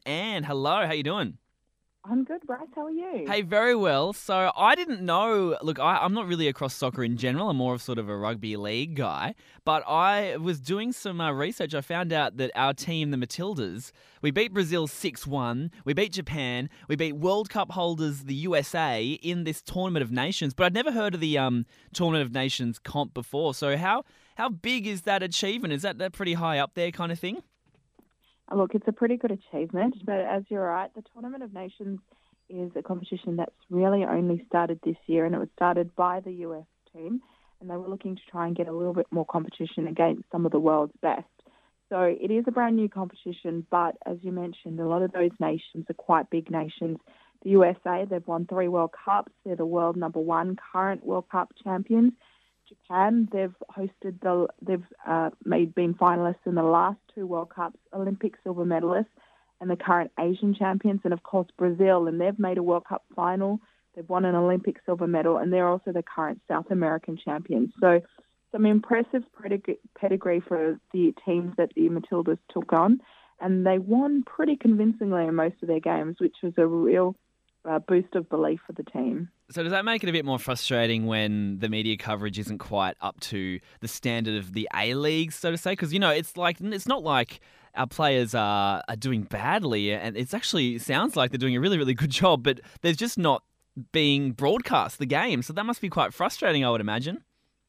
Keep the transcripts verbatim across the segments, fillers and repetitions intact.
Anne. Hello, how you doing? I'm good, Bryce. How are you? Hey, very well. So I didn't know. Look, I, I'm not really across soccer in general. I'm more of sort of a rugby league guy. But I was doing some uh, research. I found out that our team, the Matildas, we beat Brazil six one. We beat Japan. We beat World Cup holders, the U S A, in this Tournament of Nations. But I'd never heard of the um, Tournament of Nations comp before. So how how big is that achievement? Is that, that pretty high up there kind of thing? Uh, Look, it's a pretty good achievement, but as you're right, the Tournament of Nations is a competition that's really only started this year, and it was started by the U S team, and they were looking to try and get a little bit more competition against some of the world's best. So it is a brand new competition, but as you mentioned, a lot of those nations are quite big nations. The U S A, they've won three World Cups. They're the world number one current World Cup champions. Japan, they've hosted the, they've uh, made been finalists in the last two World Cups, Olympic silver medalists, and the current Asian champions, and of course Brazil, and they've made a World Cup final. They've won an Olympic silver medal, and they're also the current South American champions. So, some impressive pedigree, pedigree for the teams that the Matildas took on, and they won pretty convincingly in most of their games, which was a real uh, boost of belief for the team. So does that make it a bit more frustrating when the media coverage isn't quite up to the standard of the A-League, so to say? Because, you know, it's like it's not like our players are, are doing badly, and it's actually it sounds like they're doing a really, really good job, but there's just not being broadcast, the game. So that must be quite frustrating, I would imagine.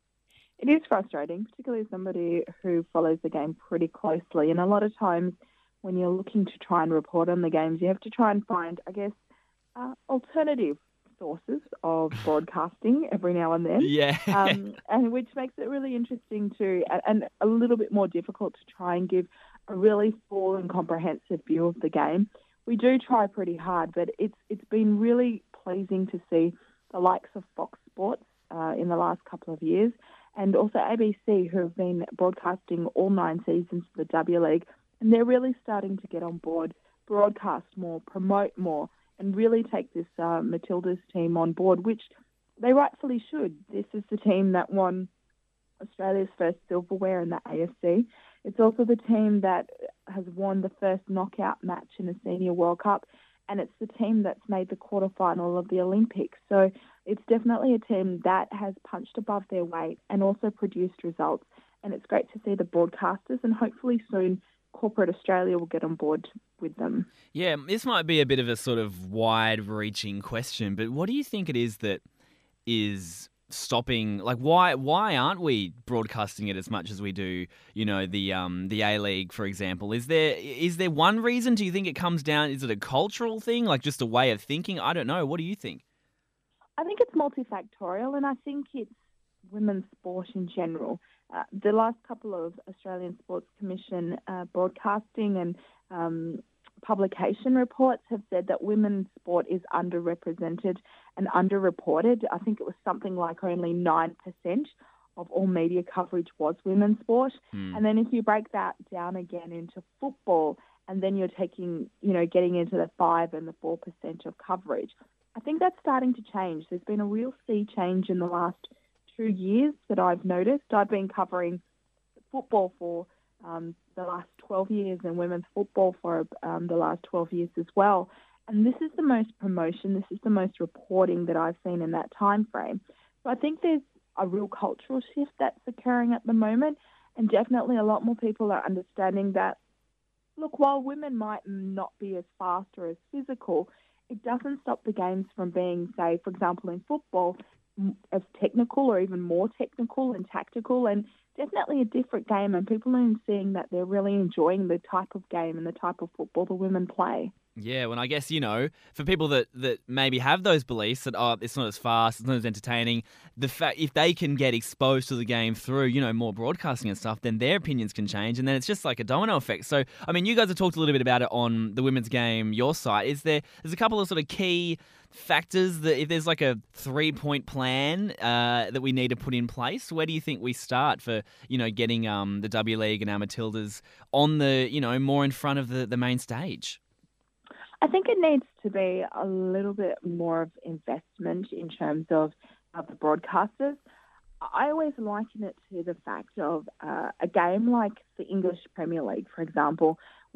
It is frustrating, particularly as somebody who follows the game pretty closely. And a lot of times when you're looking to try and report on the games, you have to try and find, I guess, uh, alternative sources of broadcasting every now and then, Yeah. um, and which makes it really interesting to and a little bit more difficult to try and give a really full and comprehensive view of the game. We do try pretty hard, but it's it's been really pleasing to see the likes of Fox Sports uh, in the last couple of years, and also A B C, who have been broadcasting all nine seasons of the W League, and they're really starting to get on board, broadcast more, promote more, and really take this uh, Matildas team on board, which they rightfully should. This is the team that won Australia's first silverware in the A F C. It's also the team that has won the first knockout match in a senior World Cup, and it's the team that's made the quarterfinal of the Olympics. So it's definitely a team that has punched above their weight and also produced results. And it's great to see the broadcasters, and hopefully soon corporate Australia will get on board with them. Yeah, this might be a bit of a sort of wide-reaching question, but what do you think it is that is stopping? Like, why why aren't we broadcasting it as much as we do? You know, the um the A League, for example. Is there is there one reason? Do you think it comes down? Is it a cultural thing, like just a way of thinking? I don't know. What do you think? I think it's multifactorial, and I think it's women's sport in general. Uh, the last couple of Australian Sports Commission uh, broadcasting and um, publication reports have said that women's sport is underrepresented and underreported. I think it was something like only nine percent of all media coverage was women's sport. Hmm. And then if you break that down again into football, and then you're taking, you know, getting into the five and the four percent of coverage, I think that's starting to change. There's been a real sea change in the last two years that I've noticed. I've been covering football for um, the last twelve years and women's football for um, the last twelve years as well. And this is the most promotion, this is the most reporting that I've seen in that time frame. So I think there's a real cultural shift that's occurring at the moment, and definitely a lot more people are understanding that, look, while women might not be as fast or as physical, it doesn't stop the games from being, say, for example, in football, as technical or even more technical and tactical, and definitely a different game, and people are seeing that they're really enjoying the type of game and the type of football the women play. Yeah, well, I guess, you know, for people that, that maybe have those beliefs that, oh, it's not as fast, it's not as entertaining, the fact if they can get exposed to the game through, you know, more broadcasting and stuff, then their opinions can change, and then it's just like a domino effect. So, I mean, you guys have talked a little bit about it on the women's game, your site. Is there, there's a couple of sort of key factors that if there's like a three-point plan uh, that we need to put in place, where do you think we start for, you know, getting um, the W League and our Matildas on the, you know, more in front of the, the main stage? I think it needs to be a little bit more of investment in terms of, of the broadcasters. I always liken it to the fact of uh, a game like the English Premier League, for example,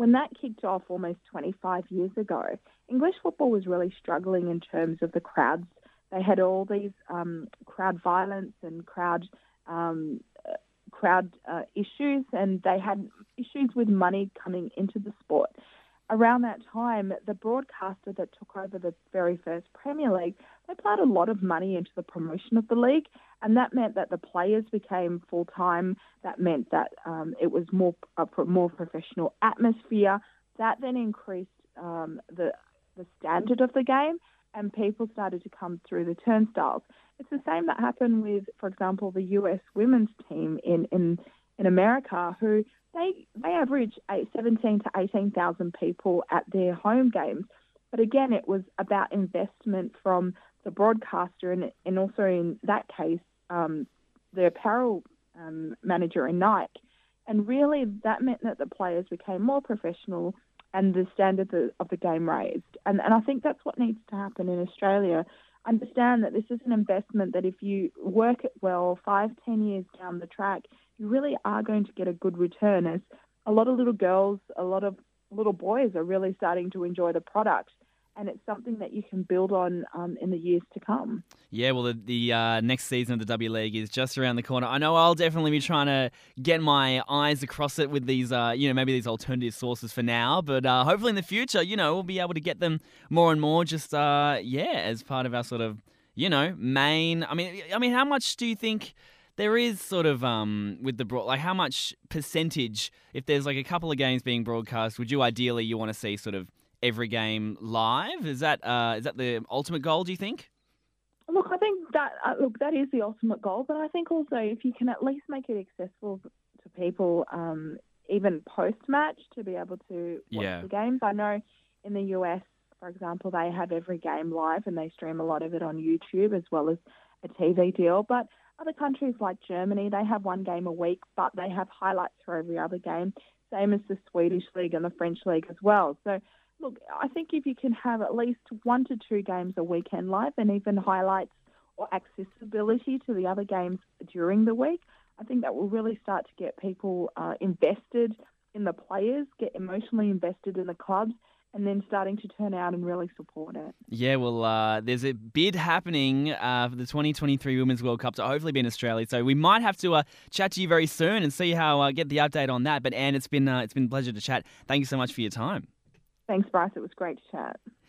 when that kicked off almost twenty-five years ago, English football was really struggling in terms of the crowds. They had all these um, crowd violence and crowd um, uh, crowd uh, issues, and they had issues with money coming into the sport. Around that time, the broadcaster that took over the very first Premier League, they put a lot of money into the promotion of the league, and that meant that the players became full-time. That meant that um, it was more a more professional atmosphere. That then increased um, the the standard of the game, and people started to come through the turnstiles. It's the same that happened with, for example, the U S women's team in in, in America, who They they average seventeen to eighteen thousand people at their home games, but again, it was about investment from the broadcaster, and and also in that case, um, the apparel um, manager in Nike, and really that meant that the players became more professional, and the standard of the game raised, and and I think that's what needs to happen in Australia. Understand that this is an investment that if you work it well, five ten years down the track, you really are going to get a good return, as a lot of little girls, a lot of little boys are really starting to enjoy the product. And it's something that you can build on um, in the years to come. Yeah, well, the, the uh, next season of the W League is just around the corner. I know I'll definitely be trying to get my eyes across it with these, uh, you know, maybe these alternative sources for now. But uh, hopefully in the future, you know, we'll be able to get them more and more just, uh, yeah, as part of our sort of, you know, main. I mean, I mean, how much do you think there is sort of um, with the broad, like how much percentage, if there's like a couple of games being broadcast, would you ideally you want to see sort of every game live? Is that uh, is that the ultimate goal, do you think? Look, I think that uh, look that is the ultimate goal, but I think also if you can at least make it accessible to people, um, even post-match, to be able to watch Yeah. the games. I know in the U S, for example, they have every game live and they stream a lot of it on YouTube as well as a T V deal. But other countries like Germany, they have one game a week, but they have highlights for every other game, same as the Swedish League and the French League as well. So look, I think if you can have at least one to two games a weekend live and even highlights or accessibility to the other games during the week, I think that will really start to get people uh, invested in the players, get emotionally invested in the clubs, and then starting to turn out and really support it. Yeah, well, uh, there's a bid happening uh, for the twenty twenty-three Women's World Cup to hopefully be in Australia. So we might have to uh, chat to you very soon and see how uh, get the update on that. But Anne, it's been uh, it's been a pleasure to chat. Thank you so much for your time. Thanks, Bryce. It was great to chat.